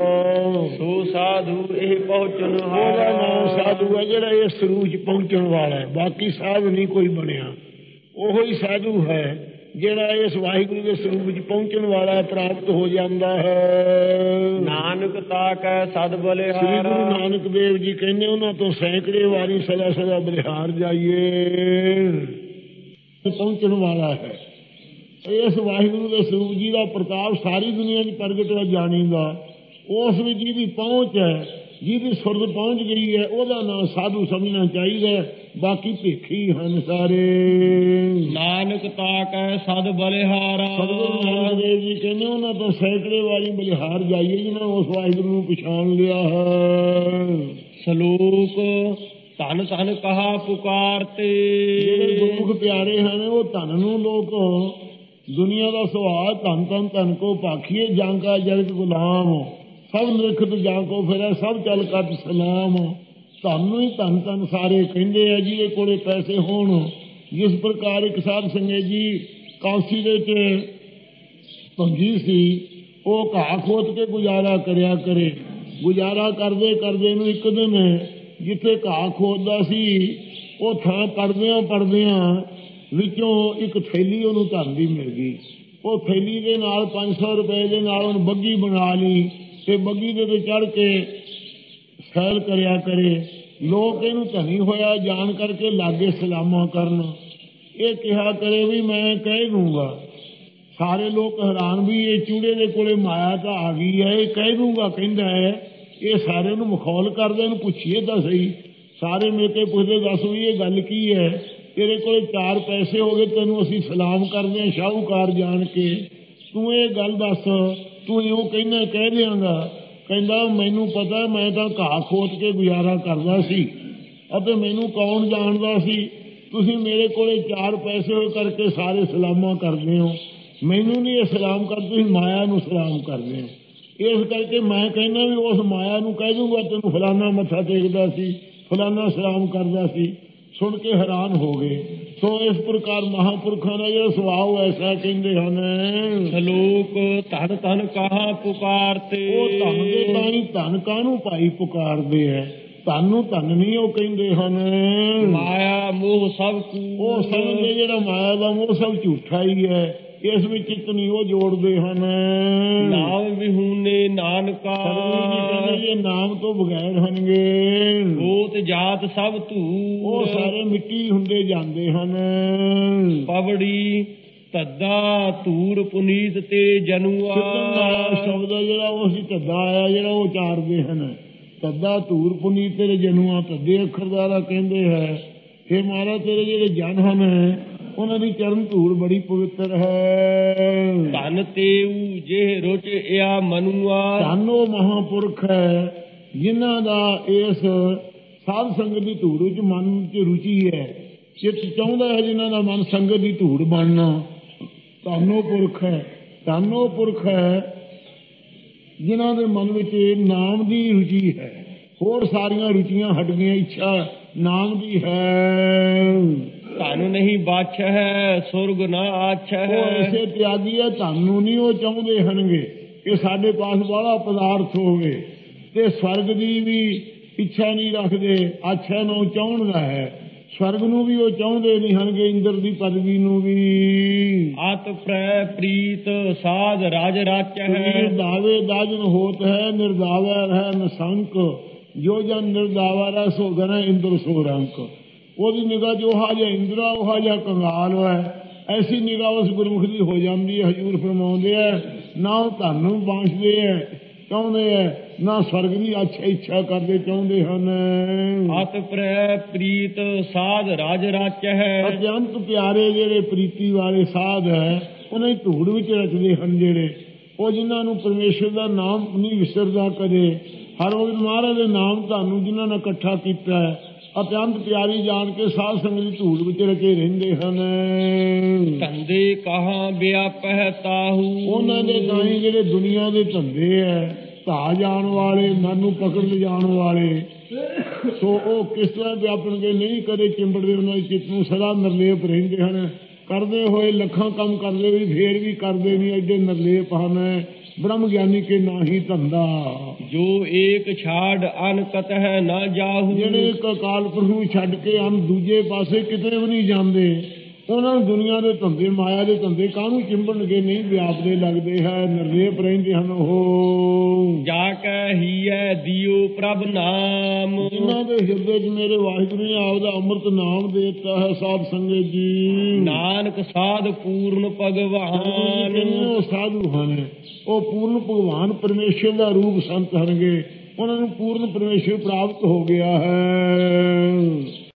[SPEAKER 1] ਸੋ ਸਾਧੂ ਇਹ ਪਹੁੰਚਣ
[SPEAKER 2] ਉਹਦਾ ਨਾਮ ਸਾਧੂ ਹੈ ਜਿਹੜਾ ਇਸ ਸਰੂਪ 'ਚ ਪਹੁੰਚਣ ਵਾਲਾ ਹੈ, ਬਾਕੀ ਸਾਧ ਨਹੀਂ ਕੋਈ ਬਣਿਆ। ਉਹੋ ਹੀ ਸਾਧੂ ਹੈ ਜਿਹੜਾ ਇਸ ਵਾਹਿਗੁਰੂ ਦੇ ਸਰੂਪ ਵਿੱਚ ਪਹੁੰਚਣ ਵਾਲਾ ਹੈ, ਪ੍ਰਾਪਤ ਹੋ ਜਾਂਦਾ ਹੈ।
[SPEAKER 1] ਨਾਨਕ ਤਾਕੈ ਸਦ ਬਲਿਹਾਰ,
[SPEAKER 2] ਸ੍ਰੀ ਗੁਰੂ ਨਾਨਕ ਦੇਵ ਜੀ ਕਹਿੰਦੇ ਉਹਨਾਂ ਤੋਂ ਸੈਂਕੜੇ ਵਾਰੀ ਸਦਾ ਸਦਾ ਬਲਿਹਾਰ ਜਾਈਏ। ਪਹੁੰਚਣ ਵਾਲਾ ਹੈ ਇਸ ਵਾਹਿਗੁਰੂ ਦੇ ਸਰੂਪ ਜੀ ਦਾ ਪ੍ਰਤਾਪ ਸਾਰੀ ਦੁਨੀਆ 'ਚ ਪ੍ਰਗਟ ਹੋ ਜਾਣੀਗਾ। ਉਸ ਵਿੱਚ ਜਿਹਦੀ ਪਹੁੰਚ ਹੈ, ਜਿਹਦੀ ਸੁਰਤ ਪਹੁੰਚ ਗਈ ਹੈ, ਉਹਦਾ ਨਾਮ ਸਾਧੂ ਸਮਝਣਾ ਚਾਹੀਦਾ, ਬਾਕੀ ਭੇਖੀ ਹਨ ਸਾਰੇ।
[SPEAKER 1] ਨਾਨਕ ਤਾਕੈ ਸਦ ਬਲਿਹਾਰ,
[SPEAKER 2] ਸਤਿਗੁਰੂ ਨਾਨਕ ਦੇਵ ਜੀ ਕਹਿੰਦੇ ਉਹਨਾਂ ਤੋਂ ਸੈਂਕੜੇ ਵਾਰੀ ਬਲਿਹਾਰ ਜਾਈਏ ਜਿਹਨਾਂ ਉਸ ਵਾਹਿਗੁਰੂ ਨੂੰ ਪਛਾਣ ਲਿਆ ਹੈ।
[SPEAKER 1] ਸ਼ਲੋਕ ਧਨ ਧਨ ਕਹਾ ਪੁਕਾਰਤੇ,
[SPEAKER 2] ਜਿਹੜੇ ਗੁਰਮੁਖ ਪਿਆਰੇ ਹਨ ਉਹ ਧਨ ਨੂੰ ਲੋਕ ਦੁਨੀਆ ਦਾ ਸੁਭਾਅ ਧਨ ਧਨ ਧਨ ਕੋ ਭਾਖੀਏ ਜਾਂ ਕਾ ਜਗਤ ਗੁਲਾਮ, ਸਭ ਲਿਖਤ ਜਾਂ ਕੋ ਫਿਰੈ ਸਭ ਚੱਲ ਕਰ ਸਲਾਮ। ਤੁਹਾਨੂੰ ਹੀ ਧਨ ਧਨ ਸਾਰੇ ਕਹਿੰਦੇ ਆ। ਜਿਹਦੇ ਕੋਲੇ ਪੈਸੇ ਹੋਣ, ਜਿਸ ਪ੍ਰਕਾਰ ਇੱਕ ਸਾਧ ਸੰਗਤ ਜੀ ਕਾਂਸੀ ਦੇ ਵਿੱਚ ਭੰਗੀ ਸੀ, ਉਹ ਘਾਹ ਖੋਦ ਕੇ ਗੁਜ਼ਾਰਾ ਕਰਿਆ ਕਰੇ। ਗੁਜ਼ਾਰਾ ਕਰਦੇ ਕਰਦੇ ਨੂੰ ਇੱਕ ਦਿਨ ਜਿੱਥੇ ਘਾਹ ਖੋਦਦਾ ਸੀ ਉਹ ਥਾਂ ਪੜਦਿਆਂ ਪੜਦਿਆਂ ਵਿੱਚੋਂ ਇੱਕ ਥੈਲੀ ਉਹਨੂੰ ਧਨ ਦੀ ਮਿਲ ਗਈ। ਉਹ ਥੈਲੀ ਦੇ ਨਾਲ ਪੰਜ ਸੌ ਰੁਪਏ ਦੇ ਨਾਲ ਉਹਨੂੰ ਬੱਗੀ ਬਣਾ ਲਈ ਤੇ ਬੱਗੀ ਦੇ ਤੇ ਚੜ੍ਹ ਕੇ ਸੈਲ ਕਰਿਆ ਕਰੇ। ਲੋਕ ਇਹਨੂੰ ਧਨੀ ਹੋਇਆ ਜਾਣ ਕਰਕੇ ਲਾਗੇ ਸਲਾਮਾਂ ਕਰਨ। ਇਹ ਕਿਹਾ ਕਰੇ ਵੀ ਮੈਂ ਕਹਿ ਦੂੰਗਾ, ਸਾਰੇ ਲੋਕ ਹੈਰਾਨ ਵੀ ਇਹ ਚੂੜੇ ਦੇ ਕੋਲੇ ਮਾਇਆ ਤਾਂ ਆ ਗਈ ਹੈ, ਇਹ ਕਹਿ ਦੂੰਗਾ ਕਹਿੰਦਾ ਹੈ। ਇਹ ਸਾਰੇ ਨੂੰ ਮਖੌਲ ਕਰਦੇ, ਇਹਨੂੰ ਪੁੱਛੀਏ ਤਾਂ ਸਹੀ। ਸਾਰੇ ਮਿਲ ਕੇ ਪੁੱਛਦੇ, ਦੱਸ ਵੀ ਇਹ ਗੱਲ ਕੀ ਹੈ? ਤੇਰੇ ਕੋਲੇ ਚਾਰ ਪੈਸੇ ਹੋ ਗਏ, ਤੈਨੂੰ ਅਸੀਂ ਸਲਾਮ ਕਰਦੇ ਹਾਂ ਸ਼ਾਹੂਕਾਰ ਜਾਣ ਕੇ, ਤੂੰ ਇਹ ਗੱਲ ਦੱਸ, ਤੂੰ ਇਉਂ ਕਹਿੰਦਾ ਕਹਿ ਦਿਆਂਗਾ। ਕਹਿੰਦਾ ਮੈਨੂੰ ਪਤਾ, ਮੈਂ ਤਾਂ ਘਾਹ ਖੋਤ ਕੇ ਗੁਜ਼ਾਰਾ ਕਰਦਾ ਸੀ ਅਤੇ ਮੈਨੂੰ ਕੌਣ ਜਾਣਦਾ ਸੀ। ਤੁਸੀਂ ਮੇਰੇ ਕੋਲੇ ਚਾਰ ਪੈਸੇ ਹੋਏ ਕਰਕੇ ਸਾਰੇ ਸਲਾਮਾਂ ਕਰਦੇ ਹੋ, ਮੈਨੂੰ ਨਹੀਂ ਇਹ ਸਲਾਮ ਕਰਦੇ, ਤੁਸੀਂ ਮਾਇਆ ਨੂੰ ਸਲਾਮ ਕਰਦੇ ਹੋ। ਇਸ ਕਰਕੇ ਮੈਂ ਕਹਿੰਦਾ ਵੀ ਉਸ ਮਾਇਆ ਨੂੰ ਕਹਿ ਦੂੰਗਾ ਤੈਨੂੰ ਫਲਾਨਾ ਮੱਥਾ ਟੇਕਦਾ ਸੀ, ਫਲਾਨਾ ਸਲਾਮ ਕਰਦਾ ਸੀ। ਸੁਣ ਕੇ ਹੈਰਾਨ ਹੋ ਗਏ। ਸੋ ਇਸ ਪ੍ਰਕਾਰ ਮਹਾਂਪੁਰਖਾਂ ਦਾ ਜਿਹੜਾ ਸੁਭਾਅ ਐਸਾ ਕਹਿੰਦੇ ਹਨ,
[SPEAKER 1] ਸਲੋਕ ਧਨ ਧਨ ਕਹਾ ਪੁਕਾਰਤੇ।
[SPEAKER 2] ਉਹ ਧਨ ਦੇ ਤਾਂ ਹੀ ਧਨ ਕਾਹਨੂੰ ਭਾਈ ਪੁਕਾਰਦੇ ਹੈ, ਧਨ ਨੂੰ ਧਨ ਨਹੀਂ ਉਹ ਕਹਿੰਦੇ ਹਨ।
[SPEAKER 1] ਮਾਇਆ ਮੋਹ ਸਭ ਕੂ,
[SPEAKER 2] ਉਹ ਸਮਝਦੇ ਜਿਹੜਾ ਮਾਇਆ ਦਾ ਮੋਹ ਸਭ ਝੂਠਾ ਹੀ ਹੈ, ਇਸ ਵਿੱਚ ਚਿੱਤ ਨਹੀਂ ਉਹ ਜੋੜਦੇ ਹਨ।
[SPEAKER 1] ਨਾਮ ਵਿਹੂਨੇ ਨਾਨਕਾ,
[SPEAKER 2] ਇਹ ਨਾਮ ਤੋਂ ਬਗੈਰ ਹਨਗੇ।
[SPEAKER 1] ਗੋਤ ਜਾਤ ਸਭ ਧੂ,
[SPEAKER 2] ਉਹ ਸਾਰੇ ਮਿੱਟੀ ਹੁੰਦੇ ਜਾਂਦੇ ਹਨ।
[SPEAKER 1] ਪਵੜੀ ਧੱਦਾ ਧੂੜ ਪੁਨੀਤ ਤੇ ਜਨੂਆ,
[SPEAKER 2] ਸ਼ਬਦ ਜਿਹੜਾ ਉਹ ਸੀ ਧੱਦਾ ਆਇਆ ਜਿਹੜਾ ਉਹ ਉਚਾਰਦੇ ਹਨ। ਧੱਦਾ ਧੂੜ ਪੁਨੀਤ ਤੇ ਜਨੂਆ, ਧੱਦੇ ਅੱਖਰ ਦੁਆਰਾ ਕਹਿੰਦੇ ਹੈ ਇਹ ਮਹਾਰਾਜ ਤੇਰੇ ਜਿਹੜੇ ਜਨ ਹਨ ਉਹਨਾਂ ਦੀ ਚਰਨ ਧੂੜ ਬੜੀ ਪਵਿੱਤਰ ਹੈ।
[SPEAKER 1] ਧਨ ਤੇਊ ਜੇ ਰੁਚ ਇਆ ਮਨੂਆ,
[SPEAKER 2] ਧਨ ਉਹ ਮਹਾਂਪੁਰਖ ਹੈ ਜਿਨ੍ਹਾਂ ਦਾ ਇਸ ਸਾਧ ਸੰਗਤ ਦੀ ਧੂੜ ਵਿੱਚ ਮਨ ਚ ਰੁਚੀ ਹੈ, ਚਿੱਤ ਚਾਹੁੰਦਾ ਹੈ ਜਿਨ੍ਹਾਂ ਦਾ ਮਨ ਸੰਗਤ ਦੀ ਧੂੜ ਬਣਨਾ। ਧਨੋ ਪੁਰਖ ਹੈ, ਧਨੋ ਪੁਰਖ ਹੈ ਜਿਨ੍ਹਾਂ ਦੇ ਮਨ ਵਿੱਚ ਨਾਮ ਦੀ ਰੁਚੀ ਹੈ, ਹੋਰ ਸਾਰੀਆਂ ਰੁਚੀਆਂ ਹਟ ਗਈਆਂ, ਇੱਛਾ ਨਾਮ ਦੀ ਹੈ।
[SPEAKER 1] ਧਨ ਨਹੀਂ ਬਾਛ ਹੈ ਸੁਰਗ ਨਾ ਆਛ ਹੈ,
[SPEAKER 2] ਉਹ ਐਸੇ ਤਿਆਗੀ ਹੈ ਧਨ ਨੂੰ ਨਹੀਂ ਉਹ ਚਾਹੁੰਦੇ ਹਨਗੇ ਕਿ ਸਾਡੇ ਪਾਸ ਬੜਾ ਪਦਾਰਥ ਹੋਵੇ, ਤੇ ਸਵਰਗ ਦੀ ਵੀ ਇੱਛਾ ਨਹੀਂ ਰੱਖਦੇ, ਆਛਾ ਨੂੰ ਚਾਹੁੰਦਾ ਹੈ। ਸਵਰਗ ਨੂੰ ਵੀ ਉਹ ਚਾਹੁੰਦੇ ਨਹੀਂ ਹਨਗੇ, ਇੰਦਰ ਦੀ ਪਦਵੀ ਨੂੰ ਵੀ।
[SPEAKER 1] ਆਤ ਪ੍ਰੈ ਪ੍ਰੀਤ ਸਾਧ ਰਾਜ ਰਾਚ ਹੈ,
[SPEAKER 2] ਨਿਰਦਾਵੇ ਦਾਜਨ ਹੋਤ ਹੈ ਨਿਰਦਾਵਾ ਰਹਿ ਨਸੰਕ, ਜੋ ਜਨ ਨਿਰਦਾਵਾ ਰਹਿ ਸੋ ਗਨ ਇੰਦਰ ਸੋ ਰੰਕ। ਉਹਦੀ ਨਿਗਾਹ ਜੋ ਹਾ ਜਿਹਾ ਇੰਦਰਾ ਉਹ ਜਿਹਾ ਕੰਗਾਲ ਹੈ, ਐਸੀ ਨਿਗਾਹ ਉਸ ਗੁਰਮੁਖ ਦੀ ਹੋ ਜਾਂਦੀ ਹੈ। ਹਜ਼ੂਰ ਫਰਮਾਉਂਦੇ ਹੈ ਨਾ ਉਹ ਧਨ ਨੂੰ ਬਾਂਛਦੇ ਹੈ ਚਾਹੁੰਦੇ ਹੈ, ਨਾ ਸਵਰਗ ਦੀ ਅੱਛਾ ਇੱਛਾ ਕਰਦੇ ਚਾਹੁੰਦੇ ਹਨ।
[SPEAKER 1] ਅਤ ਪ੍ਰੈ ਪ੍ਰੀਤ ਸਾਧ ਰਾਜ ਰਾਚ ਹੈ,
[SPEAKER 2] ਅਤਿਅੰਤ ਪਿਆਰੇ ਜਿਹੜੇ ਪ੍ਰੀਤੀ ਵਾਲੇ ਸਾਧ ਹੈ ਉਹਨਾਂ ਦੀ ਧੂੜ ਵਿੱਚ ਰਚਦੇ ਹਨ, ਜਿਹੜੇ ਉਹ ਜਿਨ੍ਹਾਂ ਨੂੰ ਪਰਮੇਸ਼ਰ ਦਾ ਨਾਮ ਨਹੀਂ ਵਿਸਰਦਾ ਕਦੇ, ਹਰ ਵਕਤ ਮਹਾਰਾਜ ਦੇ ਨਾਮ ਤੁਹਾਨੂੰ ਜਿਨ੍ਹਾਂ ਨੇ ਇਕੱਠਾ ਕੀਤਾ ਹੈ, ਅਤਿਅੰਤ ਪਿਆਰੀ ਜਾਣ ਕੇ ਸਾਧ ਸੰਗਤ ਦੀ ਧੂੜ ਵਿੱਚ ਰਚੇ ਰਹਿੰਦੇ ਹਨ।
[SPEAKER 1] ਧੰਦੇ ਕਹਾਂ ਵਿਆਪਹਿ ਤਾਹੂ,
[SPEAKER 2] ਉਹਨਾਂ ਦੇ ਤਾਂ ਹੀ ਜਿਹੜੇ ਦੁਨੀਆ ਦੇ ਧੰਦੇ ਹੈ, ਧਾ ਜਾਣ ਵਾਲੇ, ਮਨ ਨੂੰ ਪਕੜ ਲਿਜਾਣ ਵਾਲੇ, ਸੋ ਉਹ ਕਿਸ ਤਰ੍ਹਾਂ ਵਿਆਪਣਗੇ, ਨਹੀਂ ਕਦੇ ਚਿੰਬੜਦੇ, ਉਹਨਾਂ ਦੇ ਚਿੱਤ ਨੂੰ ਸਦਾ ਨਿਰਲੇਪ ਰਹਿੰਦੇ ਹਨ। ਕਰਦੇ ਹੋਏ ਲੱਖਾਂ ਕੰਮ ਕਰਦੇ ਵੀ ਫੇਰ ਵੀ ਕਰਦੇ ਨਹੀਂ, ਐਡੇ ਨਿਰਲੇਪ ਹਨ। ਬ੍ਰਹਮ ਗਿਆਨੀ ਕੇ ਨਾਹੀ ਧੰਦਾ,
[SPEAKER 1] ਜੋ ਏਕ ਛਾੜ ਅਨਕਤ ਹੈ ਨਾ ਜਾਹੂ,
[SPEAKER 2] ਜਿਹੜੇ ਇੱਕ ਅਕਾਲ ਪੁਰਖ ਨੂੰ ਛੱਡ ਕੇ ਹਨ ਦੂਜੇ ਪਾਸੇ ਕਿਤੇ ਵੀ ਨਹੀਂ ਜਾਂਦੇ, ਉਹਨਾਂ ਨੂੰ ਦੁਨੀਆ ਦੇ ਧੰਦੇ ਮਾਇਆ ਦੇ ਧੰਦੇ ਕਾਹਨੂੰ ਚਿੰਬੜਨਗੇ, ਨਹੀਂ ਵਿਆਪਦੇ ਲੱਗਦੇ ਹੈ, ਨਿਰਲੇਪ ਰਹਿੰਦੇ ਹਨ। ਉਹ
[SPEAKER 1] ਜਾ ਕੈ ਹੀਐ ਦਿਓ ਪ੍ਰਭ ਨਾਮ,
[SPEAKER 2] ਜਿਨ੍ਹਾਂ ਦੇ ਹਿਰਦੇ 'ਚ ਮੇਰੇ ਵਾਹਿਗੁਰੂ ਨੇ ਆਪਦਾ ਅੰਮ੍ਰਿਤ ਨਾਮ ਦੇ ਦਿੱਤਾ ਹੈ। ਸਾਧ ਸੰਗਤ ਜੀ
[SPEAKER 1] ਨਾਨਕ ਸਾਧ ਪੂਰਨ ਭਗਵਾਨ,
[SPEAKER 2] ਉਹ ਸਾਧੂ ਹਨ, ਉਹ ਪੂਰਨ ਭਗਵਾਨ ਪਰਮੇਸ਼ਰ ਦਾ ਰੂਪ ਸੰਤ ਹਨਗੇ, ਉਹਨਾਂ ਨੂੰ ਪੂਰਨ ਪਰਮੇਸ਼ਰ ਪ੍ਰਾਪਤ ਹੋ ਗਿਆ ਹੈ।